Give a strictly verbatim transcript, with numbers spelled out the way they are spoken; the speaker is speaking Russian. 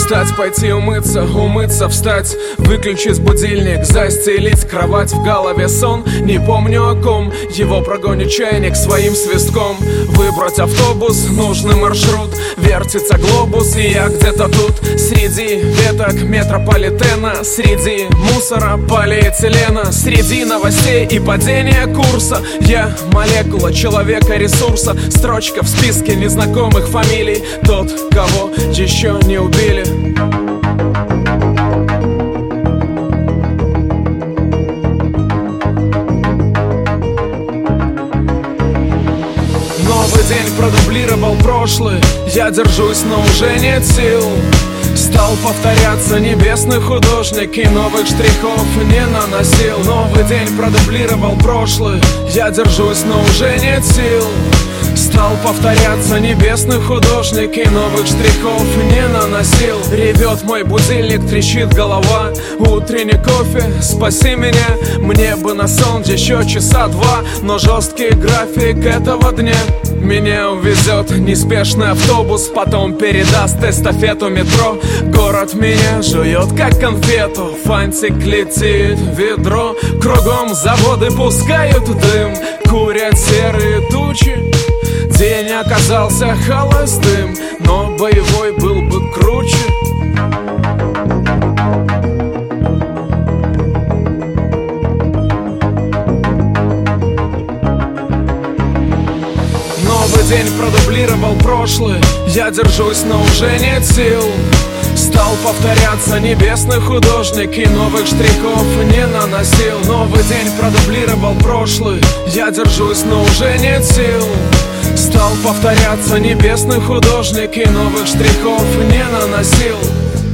Встать, пойти умыться, умыться, встать, выключить будильник, застелить кровать, в голове сон. Не помню о ком, его прогонит чайник своим свистком. Выбрать автобус, нужный маршрут, вертится глобус, и я где-то тут. Среди веток метрополитена, среди мусора полиэтилена, среди новостей и падения курса. Я молекула человека ресурса, строчка в списке незнакомых фамилий. Тот, кого еще не убили. Новый день продублировал прошлый, я держусь, но уже нет сил. Стал повторяться небесный художник и новых штрихов не наносил. Новый день продублировал прошлый, я держусь, но уже нет сил. Стал повторяться небесный художник и новых штрихов не наносил. Ревет мой будильник, трещит голова, утренний кофе, спаси меня. Мне бы на сон еще часа два, но жесткий график этого дня. Меня увезет неспешный автобус, потом передаст эстафету метро. Город меня жует как конфету, фантик летит в ведро. Кругом заводы пускают дым, курят серые тучи. День оказался холостым, но боевой был бы круче. Новый день продублировал прошлый, я держусь, но уже нет сил. Стал повторяться небесный художник и новых штрихов не наносил. Новый день продублировал прошлый, я держусь, но уже нет сил. Стал повторяться небесный художник и новых штрихов не наносил.